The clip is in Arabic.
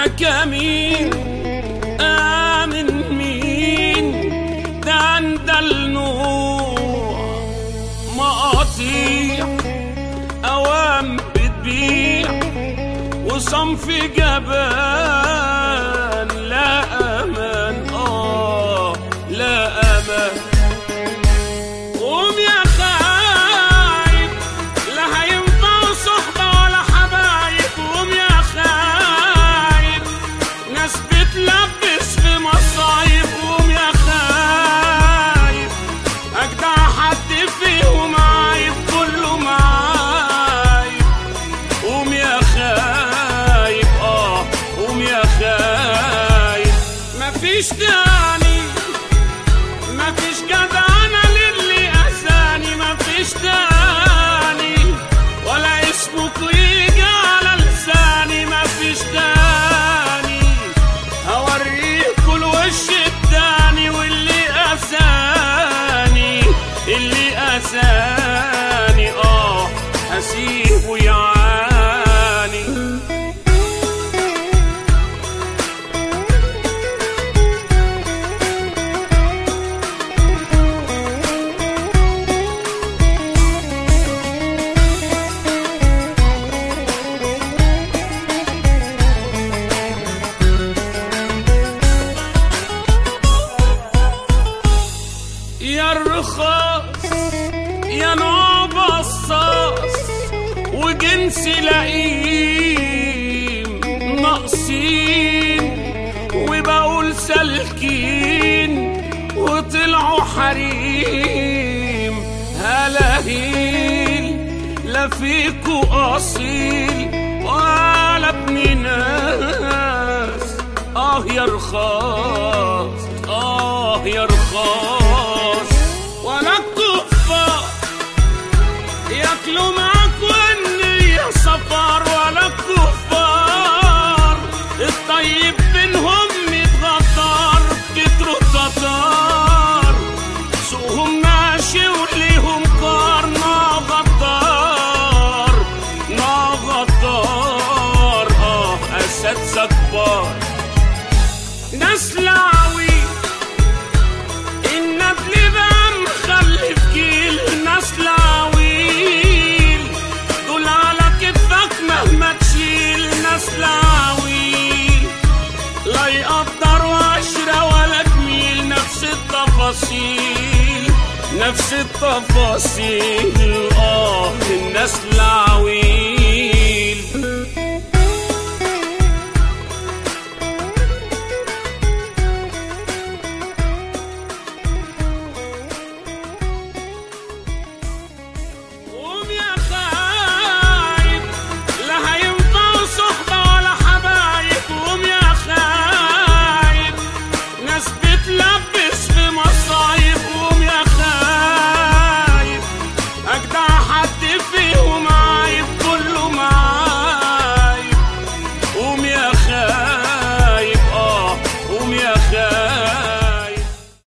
يا كمين آمن مين ده النوع مقاطيع أوام بتبيع وصنف جبان لا أمان لا أمان. قوم يا خايب لا هينفع صحبة ولا حبايب. قوم يا خايب ناس بتلبس في مصايب. قوم يا خايب أجدع حد فيهم عايب كله معايب. قوم يا خايب قوم يا خايب مفيش تاني مفيش جدعنة للي أذاني. مفيش تاني ولا اسمك يجي على لساني. مفيش تاني هوريكوا الوش التاني واللي أذاني اللي أذاني هسيبه يعاني. يا الرخاص يا نوع بصاص وجنس لئيم ناقصين وبقول سالكين وطلعوا حريم هلاهيل لا فيكوا أصيل ولا ابن ناس. يا رخاص يا رخاص ولا الكفار ياكلوا معاك والنية صفار. ولا الكفار الطيب بينهم متغدار كتروا التتار سوقهم ماشي وليهم كار. نغدار أساتذة كبار ناس لعوي الندل بقى مخلف جيل. ناس لعويل دول على كتفك مهما تشيل. ناس لعويل لا يقدروا عشرة ولا جميل. نفس التفاصيل الناس لعويل. قوم يا خايب